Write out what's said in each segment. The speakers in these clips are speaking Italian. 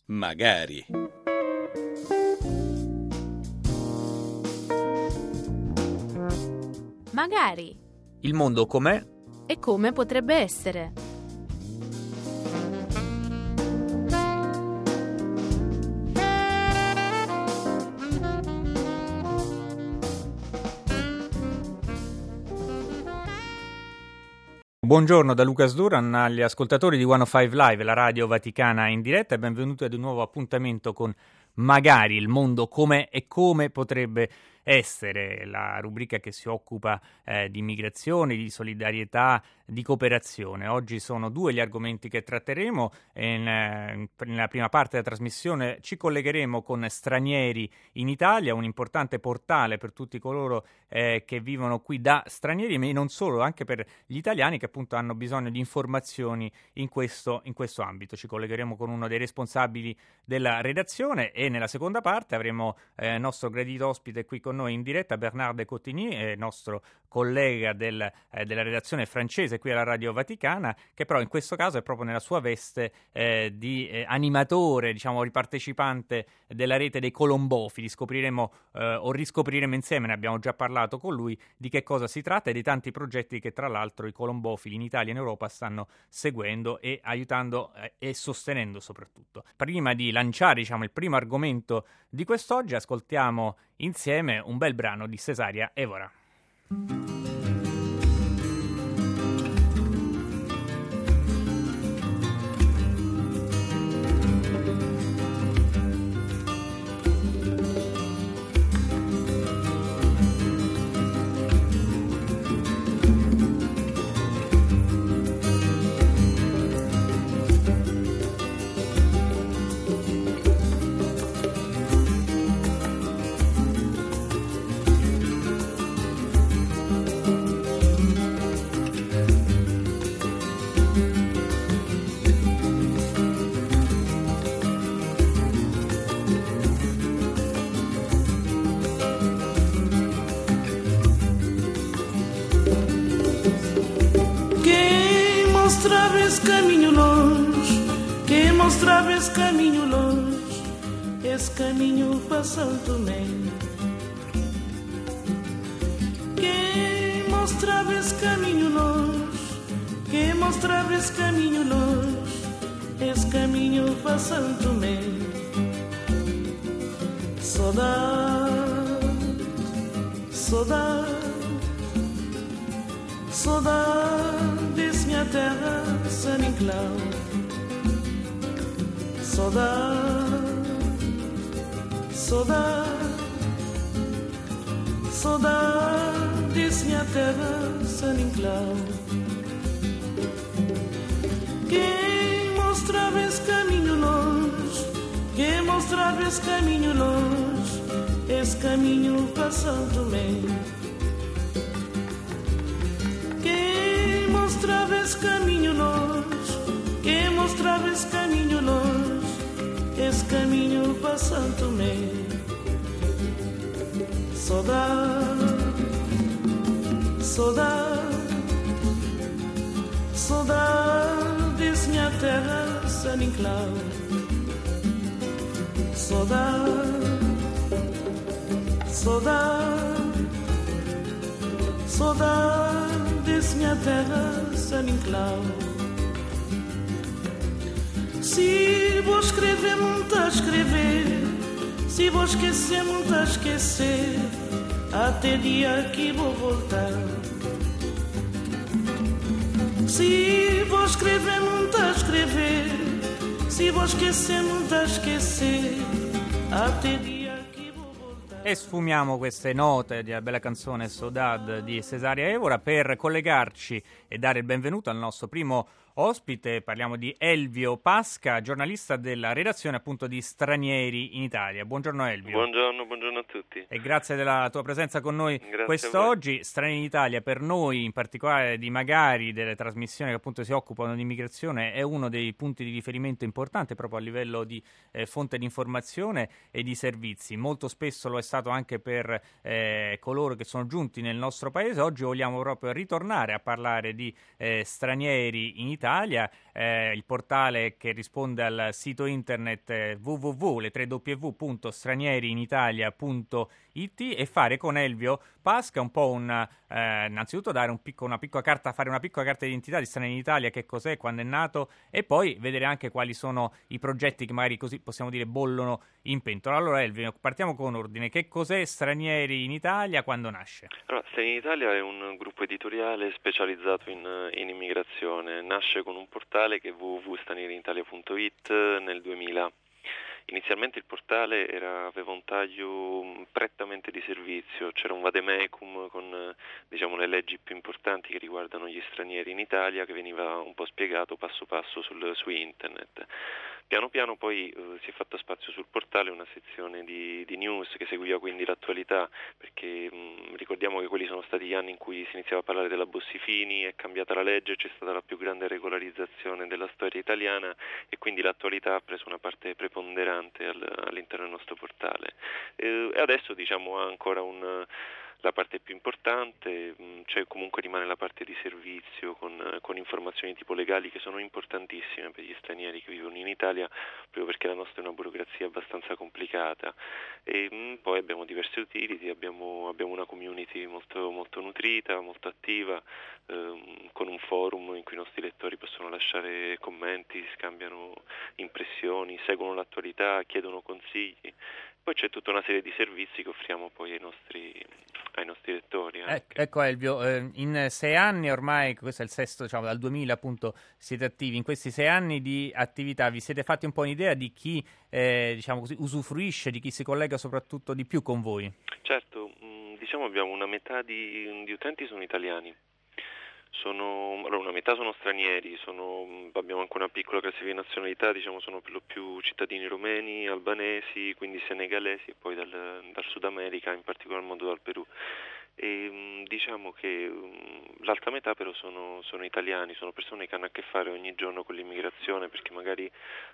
Magari. Magari. Il mondo com'è? E come potrebbe essere? Buongiorno da Lucas Duran agli ascoltatori di 105 Live, la radio vaticana in diretta, e benvenuti ad un nuovo appuntamento con Magari, il mondo com'è e come potrebbe essere, la rubrica che si occupa di immigrazione, di solidarietà, di cooperazione. Oggi sono due gli argomenti che tratteremo. Nella prima parte della trasmissione ci collegheremo con Stranieri in Italia, un importante portale per tutti coloro che vivono qui da stranieri, ma non solo, anche per gli italiani che appunto hanno bisogno di informazioni in questo ambito. Ci collegheremo con uno dei responsabili della redazione e nella seconda parte avremo il nostro gradito ospite qui con noi in diretta, Bernard de Cotigny, nostro collega della redazione francese qui alla Radio Vaticana, che però in questo caso è proprio nella sua veste di animatore, diciamo ripartecipante della rete dei colombofili. Scopriremo o riscopriremo insieme, ne abbiamo già parlato con lui, di che cosa si tratta e di tanti progetti che tra l'altro i colombofili in Italia e in Europa stanno seguendo e aiutando e sostenendo soprattutto. Prima di lanciare, diciamo, il primo argomento di quest'oggi, ascoltiamo insieme un bel brano di Cesaria Evora. Caminho longe, quem mostrava esse caminho longe, esse caminho para São Tomé. Quem mostrava esse caminho longe, quem mostrava esse caminho longe, esse caminho para São Tomé. Saudade, saudade, saudade desse minha terra. San Inclau, saudade, saudade, saudade desse minha terra, San Inclau. Quem mostrava esse caminho longe, quem mostrava esse caminho longe, esse caminho para São Tomé. Quem mostrava esse caminho longe, quem mostrava esse caminho longe, esse caminho para São Tomé. Saudade, saudade, saudade desse minha terra, San Inclau. Saudade, saudade, saudade desse minha terra, San Inclau. Se vou escrever, muito a escrever, se vou esquecer, muito a esquecer, até dia que vou voltar. Se vou escrever, muito a escrever, se vou esquecer, muito a esquecer, até dia che vou voltar. E sfumiamo queste note della bella canzone Saudade di Cesaria Evora per collegarci e dare il benvenuto al nostro primo ospite. Parliamo di Elvio Pasca, giornalista della redazione appunto di Stranieri in Italia. Buongiorno Elvio. Buongiorno a tutti. E grazie della tua presenza con noi quest'oggi. Stranieri in Italia per noi, in particolare di Magari, delle trasmissioni che appunto si occupano di immigrazione, è uno dei punti di riferimento importante proprio a livello di fonte di informazione e di servizi. Molto spesso lo è stato anche per coloro che sono giunti nel nostro paese. Oggi vogliamo proprio ritornare a parlare di stranieri in Italia, Italia, il portale che risponde al sito internet www.stranieriinitalia.it, e fare con Elvio Pasca un po' innanzitutto dare una piccola carta, fare una piccola carta d'identità di Stranieri in Italia, che cos'è, quando è nato, e poi vedere anche quali sono i progetti che magari, così possiamo dire, bollono in pentola. Allora Elvio, partiamo con ordine. Che cos'è Stranieri in Italia, quando nasce? Allora, Stranieri in Italia è un gruppo editoriale specializzato in immigrazione. Nasce con un portale che è www.stranieriinitalia.it nel 2000. Inizialmente il portale aveva un taglio prettamente di servizio, c'era un vademecum con le leggi più importanti che riguardano gli stranieri in Italia, che veniva un po' spiegato passo passo su internet. Piano piano poi si è fatto spazio sul portale una sezione di news che seguiva quindi l'attualità, perché ricordiamo che quelli sono stati gli anni in cui si iniziava a parlare della Bossi-Fini, è cambiata la legge, c'è stata la più grande regolarizzazione della storia italiana, e quindi l'attualità ha preso una parte preponderante all'interno del nostro portale. E adesso ha ancora la parte più importante, comunque rimane la parte di servizio con informazioni tipo legali, che sono importantissime per gli stranieri che vivono in Italia, proprio perché la nostra è una burocrazia abbastanza complicata. E poi abbiamo diversi utility, abbiamo una community molto, molto nutrita, molto attiva, con un forum in cui i nostri lettori possono lasciare commenti, scambiano impressioni, seguono l'attualità, chiedono consigli. Poi c'è tutta una serie di servizi che offriamo poi ai nostri lettori. Ecco Elvio, in 6 anni ormai, questo è il sesto, dal 2000 appunto siete attivi. In questi 6 anni di attività vi siete fatti un po' un'idea di chi usufruisce, di chi si collega soprattutto di più con voi? Certo, abbiamo una metà di utenti sono italiani. Una metà sono stranieri, abbiamo anche una piccola classifica di nazionalità, sono per lo più cittadini romeni, albanesi, quindi senegalesi, e poi dal Sud America, in particolar modo dal Perù. E diciamo che l'altra metà però sono italiani, sono persone che hanno a che fare ogni giorno con l'immigrazione, perché magari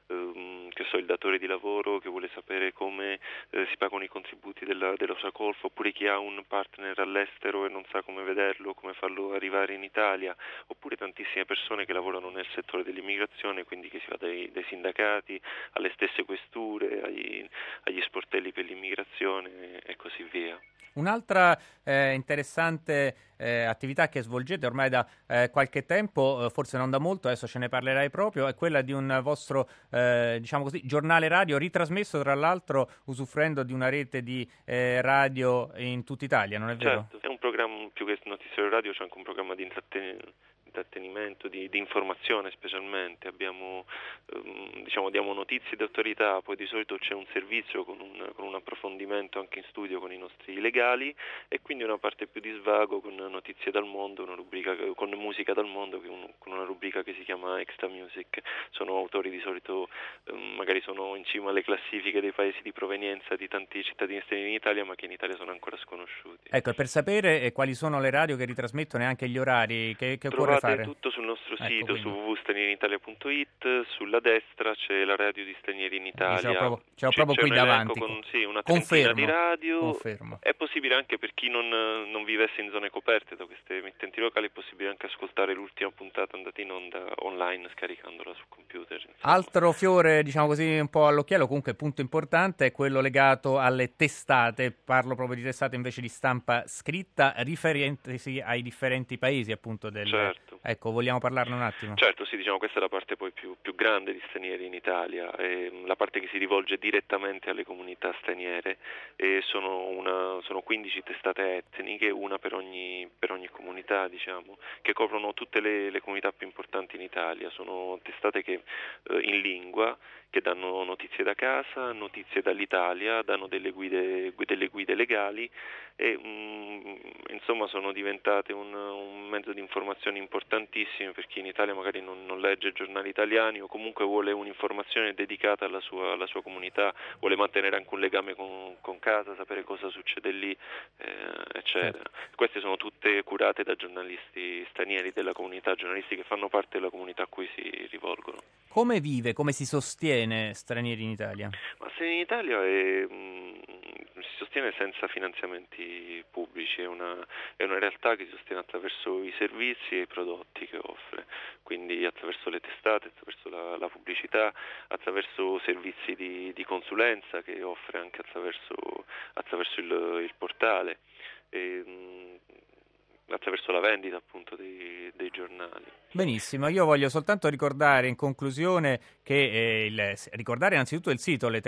il datore di lavoro che vuole sapere come si pagano i contributi della sua colf, oppure chi ha un partner all'estero e non sa come vederlo, come farlo arrivare in Italia, oppure tantissime persone che lavorano nel settore dell'immigrazione, quindi che si va dai sindacati alle stesse questure, agli sportelli per l'immigrazione e così via. Un'altra interessante attività che svolgete ormai da qualche tempo, forse non da molto, adesso ce ne parlerai proprio, è quella di un vostro giornale radio, ritrasmesso tra l'altro usufruendo di una rete di radio in tutta Italia, non è vero? Certo, è un programma, più che notiziario radio, c'è anche un programma di intrattenimento, di informazione specialmente. Abbiamo diamo notizie di attualità, poi di solito c'è un servizio con un approfondimento anche in studio con i nostri legali, e quindi una parte più di svago con notizie dal mondo, una rubrica con musica dal mondo, con una rubrica che si chiama Extra Music. Sono autori di solito magari sono in cima alle classifiche dei paesi di provenienza di tanti cittadini stranieri in Italia, ma che in Italia sono ancora sconosciuti. Ecco, e per sapere quali sono le radio che ritrasmettono e anche gli orari, che occorre fare? Tutto sul nostro sito, su www.stranieriinitalia.it. Sulla destra c'è la radio di Stranieri in Italia. Ce l'ho proprio qui davanti. Una trentina di radio. Confermo. È possibile anche per chi non vivesse in zone coperte da queste emittenti locali, è possibile anche ascoltare l'ultima puntata andata in onda online scaricandola sul computer. Insomma. Altro fiore, un po' all'occhiello, comunque punto importante, è quello legato alle testate. Parlo proprio di testate invece di stampa scritta, riferentesi ai differenti paesi appunto Certo. Ecco, vogliamo parlarne un attimo? Certo, sì, questa è la parte poi più grande di Stranieri in Italia, la parte che si rivolge direttamente alle comunità straniere, e sono 15 testate etniche, una per ogni comunità, che coprono tutte le comunità più importanti in Italia. Sono testate che in lingua, che danno notizie da casa, notizie dall'Italia, danno delle guide legali, e insomma sono diventate un mezzo di informazione importantissimo per chi in Italia magari non legge giornali italiani, o comunque vuole un'informazione dedicata alla sua comunità, vuole mantenere anche un legame con casa, sapere cosa succede lì, eccetera. Certo. Queste sono tutte curate da giornalisti stranieri della comunità, giornalisti che fanno parte della comunità a cui si rivolgono. Come vive, come si sostiene Stranieri in Italia? Ma Stranieri in Italia è si sostiene senza finanziamenti pubblici, è una realtà che si sostiene attraverso i servizi e i prodotti che offre, quindi attraverso le testate, attraverso la pubblicità, attraverso servizi di consulenza che offre anche attraverso il portale, attraverso la vendita appunto dei giornali. Benissimo, io voglio soltanto ricordare in conclusione che ricordare innanzitutto il sito, le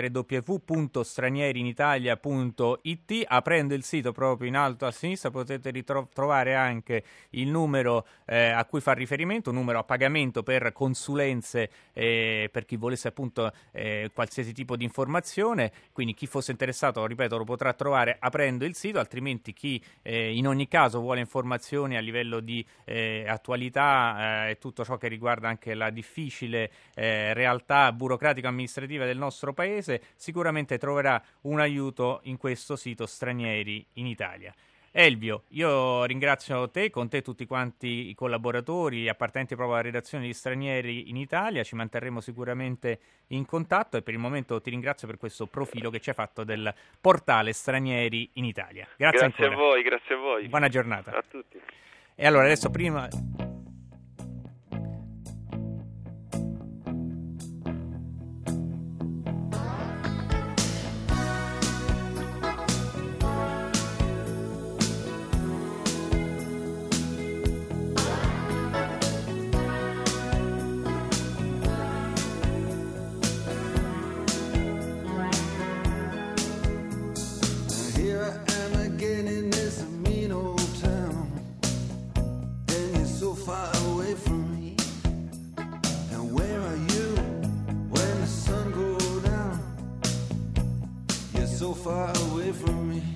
www.stranierinitalia.it. Aprendo il sito proprio in alto a sinistra potete trovare anche il numero a cui fa riferimento, un numero a pagamento per consulenze per chi volesse appunto qualsiasi tipo di informazione, quindi chi fosse interessato, ripeto, lo potrà trovare aprendo il sito, altrimenti chi in ogni caso vuole informazioni a livello di attualità e tutto ciò che riguarda anche la difficile realtà burocratico-amministrativa del nostro paese, sicuramente troverà un aiuto in questo sito Stranieri in Italia. Elvio, io ringrazio te, con te tutti quanti i collaboratori appartenenti proprio alla redazione di Stranieri in Italia, ci manterremo sicuramente in contatto e per il momento ti ringrazio per questo profilo che ci hai fatto del portale Stranieri in Italia. Grazie ancora. Grazie a voi. Buona giornata. A tutti. E allora adesso prima... So far away from me.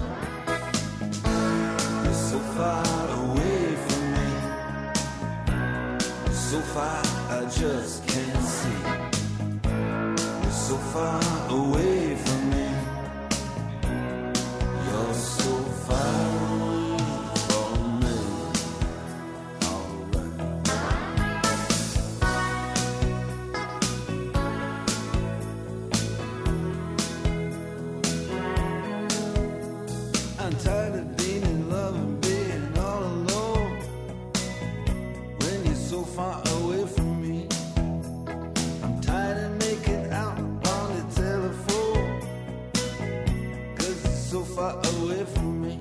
You're so far away from me. So far I just can't see. You're so far away from me. You're so far away from me. I'm tired of being in love and being all alone. When you're so far away from me, I'm tired of making out on the telephone. 'Cause you're so far away from me.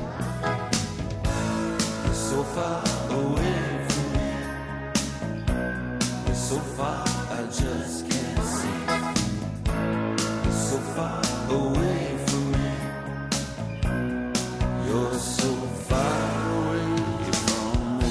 You're so far away from me. You're so far I just can't see. You're so far away from me. You're so far away from me.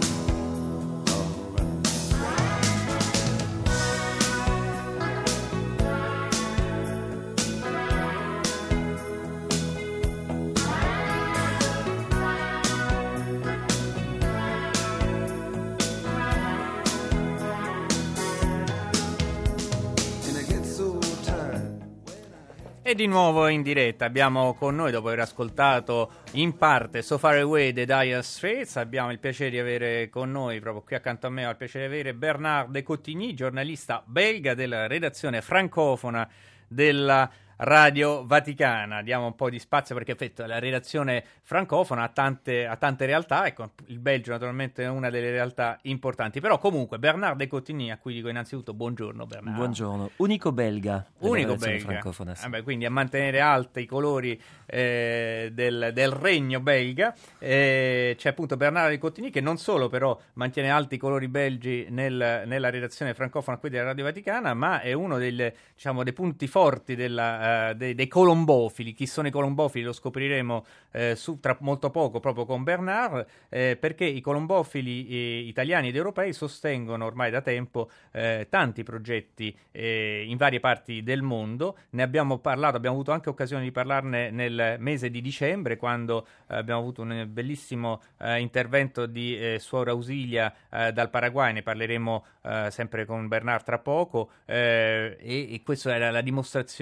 And I get so tired. E di nuovo in diretta abbiamo con noi, dopo aver ascoltato in parte So Far Away dei Dire Straits, abbiamo il piacere di avere con noi, proprio qui accanto a me, ho il piacere di avere Bernard de Cotigny, giornalista belga della redazione francofona della Radio Vaticana. Diamo un po' di spazio perché la redazione francofona ha tante realtà, ecco, il Belgio naturalmente è una delle realtà importanti, però comunque Bernard de Cotigny, a cui dico innanzitutto buongiorno Bernard. Buongiorno, unico belga della redazione belga francofona, sì. Quindi a mantenere alti i colori del regno belga, c'è appunto Bernard de Cotigny che non solo però mantiene alti i colori belgi nella redazione francofona qui della Radio Vaticana, ma è uno dei punti forti dei colombofili. Chi sono i colombofili lo scopriremo tra molto poco proprio con Bernard, perché i colombofili italiani ed europei sostengono ormai da tempo tanti progetti in varie parti del mondo. Ne abbiamo parlato, abbiamo avuto anche occasione di parlarne nel mese di dicembre, quando abbiamo avuto un bellissimo intervento di Suor Ausilia dal Paraguay. Ne parleremo sempre con Bernard tra poco, e questa era la dimostrazione proprio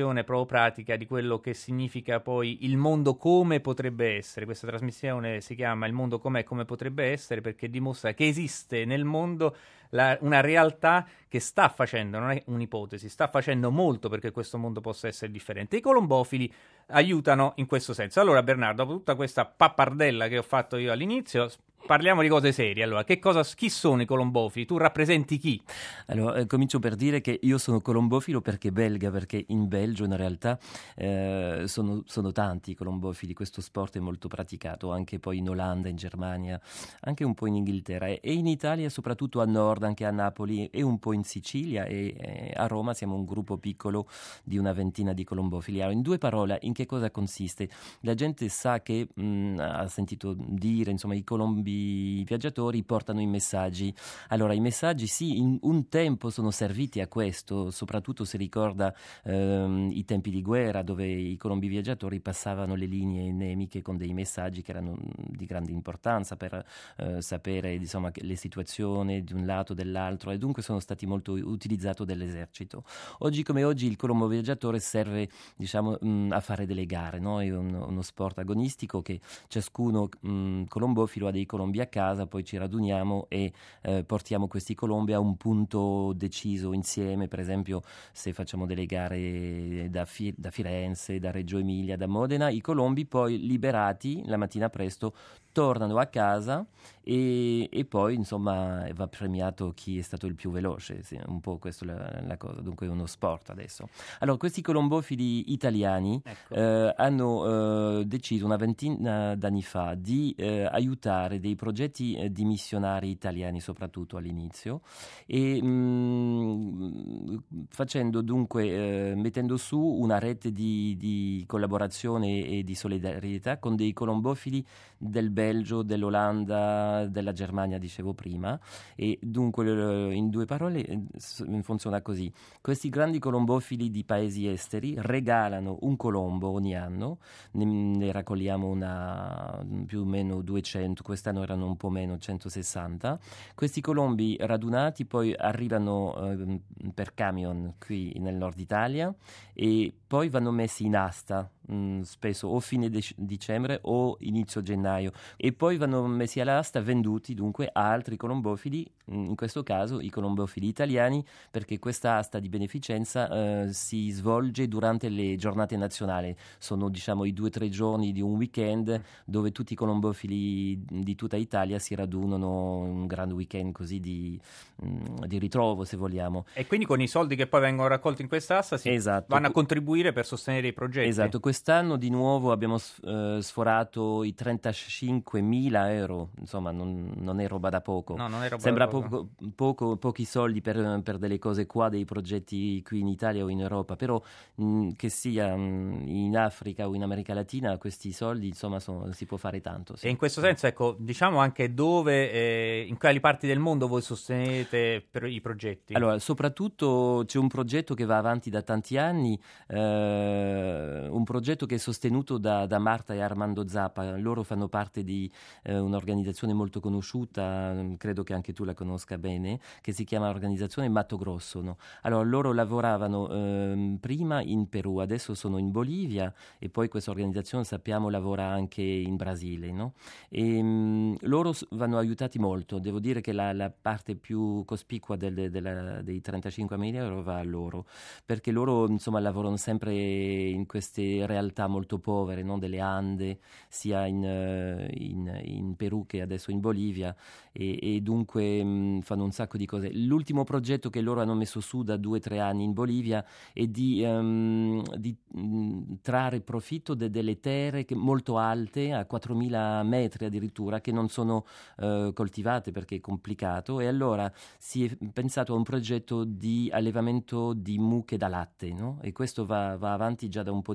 pratica di quello che significa poi il mondo come potrebbe essere. Questa trasmissione si chiama Il mondo com'è, come potrebbe essere, perché dimostra che esiste nel mondo una realtà che sta facendo, non è un'ipotesi, sta facendo molto perché questo mondo possa essere differente. I colombofili aiutano in questo senso. Allora, Bernardo, dopo tutta questa pappardella che ho fatto io all'inizio, parliamo di cose serie. Allora, chi sono i colombofili? Tu rappresenti chi? Allora, comincio per dire che io sono colombofilo perché belga, perché in Belgio in realtà sono tanti i colombofili, questo sport è molto praticato anche poi in Olanda, in Germania, anche un po' in Inghilterra e in Italia, soprattutto a nord, anche a Napoli e un po' in Sicilia e a Roma siamo un gruppo piccolo di una ventina di colombofili. Allora, in due parole, in che cosa consiste? La gente sa che, ha sentito dire, insomma, i colombi viaggiatori portano i messaggi. Allora, i messaggi sì, in un tempo sono serviti a questo, soprattutto se ricorda i tempi di guerra dove i colombi viaggiatori passavano le linee nemiche con dei messaggi che erano di grande importanza per sapere, insomma, le situazioni di un lato dell'altro e dunque sono stati molto utilizzati dall'esercito. Oggi come oggi il colombo viaggiatore serve, diciamo, a fare delle gare, no? È uno sport agonistico che ciascuno colombofilo ha dei colombi a casa, poi ci raduniamo e portiamo questi colombi a un punto deciso insieme. Per esempio, se facciamo delle gare da Firenze, da Reggio Emilia, da Modena, i colombi poi liberati la mattina presto tornano a casa e poi insomma va premiato chi è stato il più veloce, sì, un po' questa è la cosa, dunque è uno sport adesso. Allora, questi colombofili italiani hanno deciso una ventina d'anni fa di aiutare dei progetti di missionari italiani, soprattutto all'inizio, e facendo dunque, mettendo su una rete di collaborazione e di solidarietà con dei colombofili del Belgio, dell'Olanda, della Germania, dicevo prima, e dunque in due parole funziona così. Questi grandi colombofili di paesi esteri regalano un colombo ogni anno, ne raccogliamo più o meno 200, quest'anno erano un po' meno, 160. Questi colombi radunati poi arrivano per camion qui nel nord Italia e poi vanno messi in asta, spesso o fine dicembre o inizio gennaio, e poi vanno messi all'asta, venduti dunque a altri colombofili, in questo caso i colombofili italiani, perché questa asta di beneficenza si svolge durante le giornate nazionali. Sono, diciamo, i 2 o 3 giorni di un weekend dove tutti i colombofili di tutta Italia si radunano, un grande weekend così di ritrovo, se vogliamo. E quindi con i soldi che poi vengono raccolti in questa asta vanno a contribuire per sostenere i progetti. Esatto, quest'anno di nuovo abbiamo sforato i 35.000 euro, insomma non è roba da poco. No, non è roba Sembra da poco. pochi soldi per delle cose qua, dei progetti qui in Italia o in Europa, però che sia in Africa o in America Latina, questi soldi insomma si può fare tanto. Sì. E in questo senso, ecco, diciamo anche dove, in quali parti del mondo voi sostenete per i progetti? Allora, soprattutto c'è un progetto che va avanti da tanti anni, un progetto che è sostenuto da Marta e Armando Zappa. Loro fanno parte di un'organizzazione molto conosciuta, credo che anche tu la conosca bene, che si chiama Organizzazione Mato Grosso, no? Allora, loro lavoravano prima in Perù, adesso sono in Bolivia e poi questa organizzazione, sappiamo, lavora anche in Brasile, no? E loro vanno aiutati molto. Devo dire che la parte più cospicua dei 35.000 euro va a loro, perché loro insomma lavorano sempre in queste realtà molto povere, no? Delle Ande, sia in Perù che adesso in Bolivia, e dunque fanno un sacco di cose. L'ultimo progetto che loro hanno messo su da 2 o 3 anni in Bolivia è di trarre profitto delle terre molto alte, a 4.000 metri addirittura, che non sono coltivate perché è complicato, e allora si è pensato a un progetto di allevamento di mucche da latte, no? E questo va avanti già da un po' di tempo,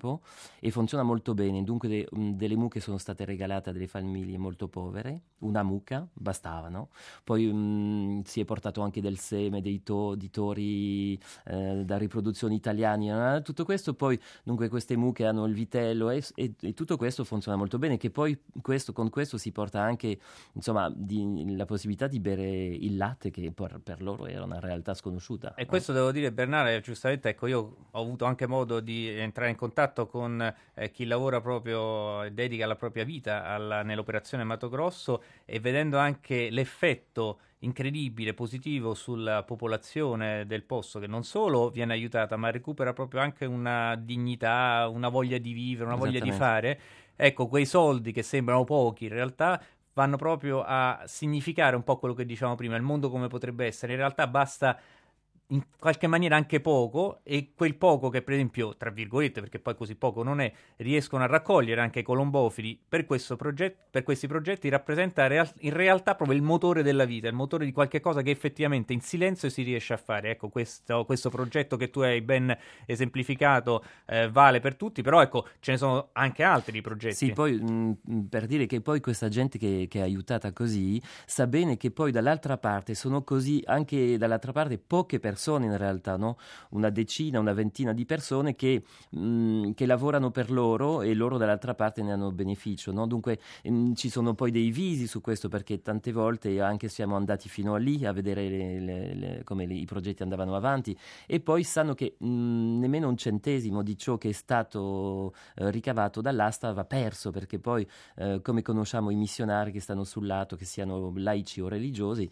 tempo e funziona molto bene. Dunque delle mucche sono state regalate a delle famiglie molto povere, una mucca bastava, no? Poi si è portato anche del seme, di tori da riproduzioni italiane, tutto questo. Poi dunque queste mucche hanno il vitello e tutto questo funziona molto bene, che poi con questo si porta anche insomma la possibilità di bere il latte, che per loro era una realtà sconosciuta. E questo devo dire, Bernardo, giustamente, ecco, io ho avuto anche modo di entrare in contatto con chi lavora proprio e dedica la propria vita nell'operazione Mato Grosso, e vedendo anche l'effetto incredibile, positivo sulla popolazione del posto, che non solo viene aiutata, ma recupera proprio anche una dignità, una voglia di vivere, una voglia di fare. Ecco, quei soldi che sembrano pochi in realtà vanno proprio a significare un po' quello che dicevamo prima, il mondo come potrebbe essere. In realtà basta in qualche maniera anche poco, e quel poco che, per esempio, tra virgolette, perché poi così poco non è, riescono a raccogliere anche i colombofili per questi progetti, rappresenta in realtà proprio il motore della vita, il motore di qualche cosa che effettivamente in silenzio si riesce a fare. Ecco, questo progetto che tu hai ben esemplificato vale per tutti, però ecco, ce ne sono anche altri progetti. Sì, poi per dire che poi questa gente che è aiutata così sa bene che poi dall'altra parte sono così, anche dall'altra parte poche persone in realtà, no? Una decina, una ventina di persone che lavorano per loro, e loro dall'altra parte ne hanno beneficio, no? Dunque ci sono poi dei visi su questo, perché tante volte anche siamo andati fino a lì a vedere come i progetti andavano avanti, e poi sanno che nemmeno un centesimo di ciò che è stato ricavato dall'asta va perso, perché poi come conosciamo i missionari che stanno sul lato, che siano laici o religiosi,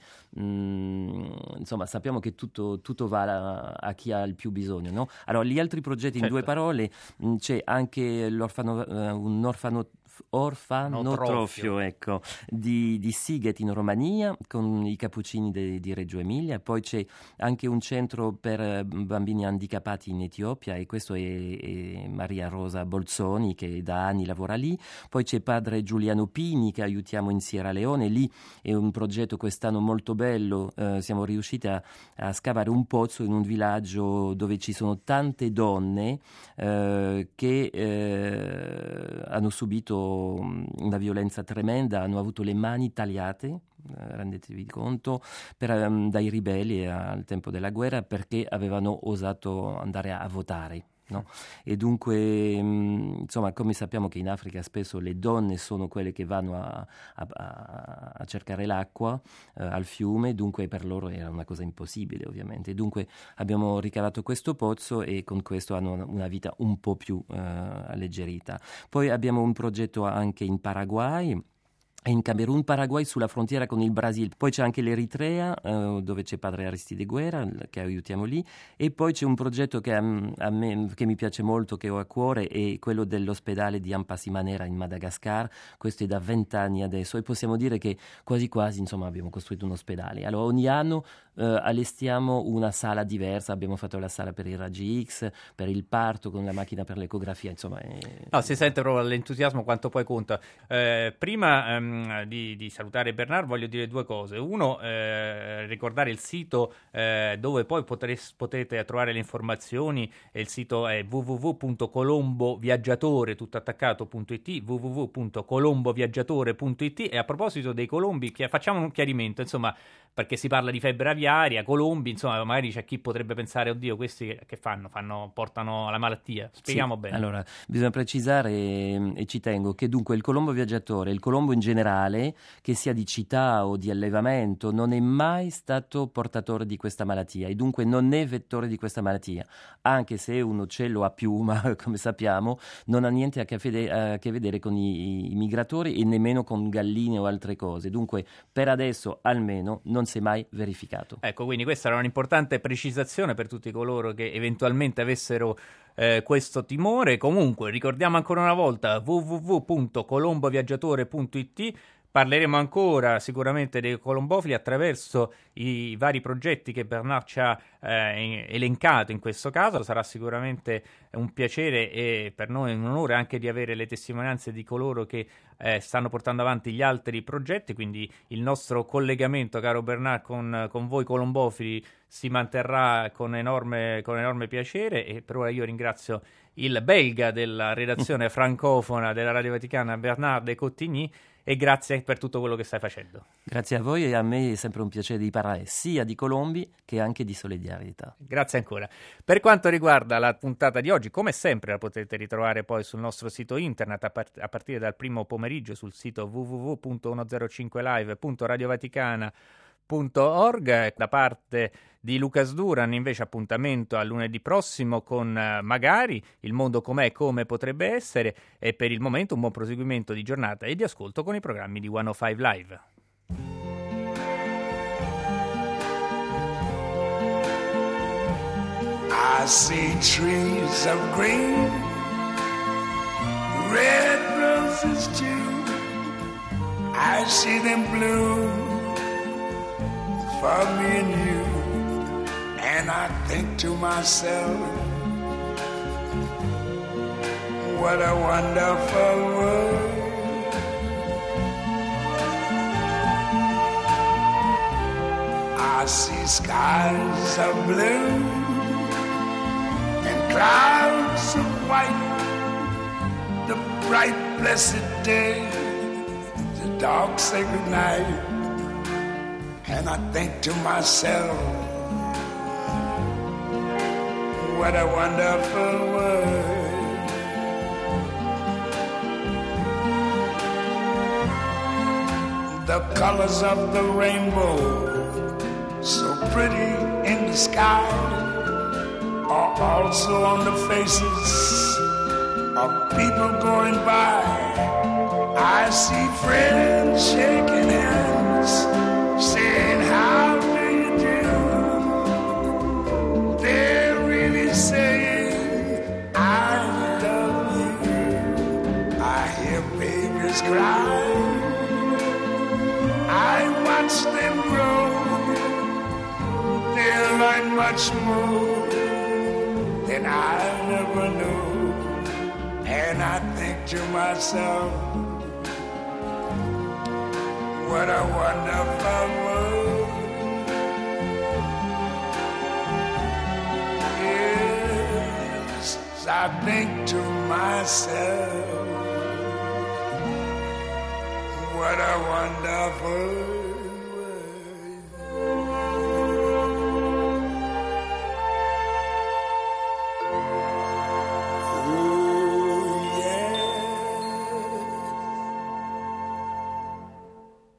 insomma sappiamo che tutto va a chi ha il più bisogno, no? Allora, gli altri progetti, in due parole, c'è anche un orfanotrofio, ecco, di Sighet in Romania, con i Cappuccini di Reggio Emilia. Poi c'è anche un centro per bambini handicappati in Etiopia, e questo è Maria Rosa Bolzoni, che da anni lavora lì. Poi c'è padre Giuliano Pini, che aiutiamo in Sierra Leone. Lì è un progetto quest'anno molto bello, siamo riusciti a scavare un pozzo in un villaggio dove ci sono tante donne che hanno subito una violenza tremenda, hanno avuto le mani tagliate, rendetevi conto, dai ribelli al tempo della guerra, perché avevano osato andare a votare. No? E dunque insomma, come sappiamo che in Africa spesso le donne sono quelle che vanno a cercare l'acqua al fiume, dunque per loro era una cosa impossibile, ovviamente. Dunque abbiamo ricavato questo pozzo, e con questo hanno una vita un po' più alleggerita. Poi abbiamo un progetto anche in Paraguay, in Camerun, Paraguay, sulla frontiera con il Brasile. Poi c'è anche l'Eritrea, dove c'è padre Aristide Guerra, che aiutiamo lì. E poi c'è un progetto che a me che mi piace molto, che ho a cuore, è quello dell'ospedale di Ampasimanera in Madagascar. Questo è da 20 anni adesso, e possiamo dire che quasi quasi, insomma, abbiamo costruito un ospedale. Allora ogni anno allestiamo una sala diversa. Abbiamo fatto la sala per i raggi X, per il parto, con la macchina per l'ecografia, insomma. No, si sente proprio l'entusiasmo quanto poi conta. Prima di salutare Bernard, voglio dire due cose. Uno, ricordare il sito dove poi potete trovare le informazioni. Il sito è www.colomboviaggiatore.it, www.colomboviaggiatore.it. E a proposito dei colombi, facciamo un chiarimento, insomma, perché si parla di febbre aviaria, colombi, insomma, magari c'è chi potrebbe pensare, oddio, questi che portano la malattia. Spieghiamo bene. Allora, bisogna precisare, e ci tengo, che dunque il colombo viaggiatore, il colombo in generale, che sia di città o di allevamento, non è mai stato portatore di questa malattia, e dunque non è vettore di questa malattia, anche se un uccello a piuma, come sappiamo, non ha niente a che vedere con i migratori, e nemmeno con galline o altre cose. Dunque per adesso almeno non si è mai verificato. Ecco, quindi questa era un'importante precisazione per tutti coloro che eventualmente avessero questo timore. Comunque ricordiamo ancora una volta www.colomboviaggiatore.it. parleremo ancora sicuramente dei colombofili attraverso i vari progetti che Bernard ci ha elencato in questo caso. Sarà sicuramente un piacere e per noi un onore anche di avere le testimonianze di coloro che stanno portando avanti gli altri progetti, quindi il nostro collegamento, caro Bernard, con voi colombofili si manterrà con enorme piacere. E per ora io ringrazio il belga della redazione francofona della Radio Vaticana, Bernard de Cotigny, e grazie per tutto quello che stai facendo. Grazie a voi, e a me è sempre un piacere di parlare sia di Colombi che anche di solidarietà. Grazie ancora. Per quanto riguarda la puntata di oggi, come sempre la potete ritrovare poi sul nostro sito internet a partire dal primo pomeriggio sul sito www.105live.radiovaticana.org. Da parte di Lucas Duran invece appuntamento a lunedì prossimo con Magari, il mondo com'è, come potrebbe essere, e per il momento un buon proseguimento di giornata e di ascolto con i programmi di 105 Live. I see trees of green, red roses too. I see them bloom for me and you. And I think to myself, what a wonderful world. I see skies of blue and clouds of white, the bright blessed day, the dark sacred night. And I think to myself, what a wonderful world. The colors of the rainbow, so pretty in the sky, are also on the faces of people going by. I see friends shaking hands, saying, how do you do? They're really saying, I love you. I hear babies cry, I watch them grow. They'll learn much more than I never knew. And I think to myself, what a wonderful world. Yes, I think to myself, what a wonderful world.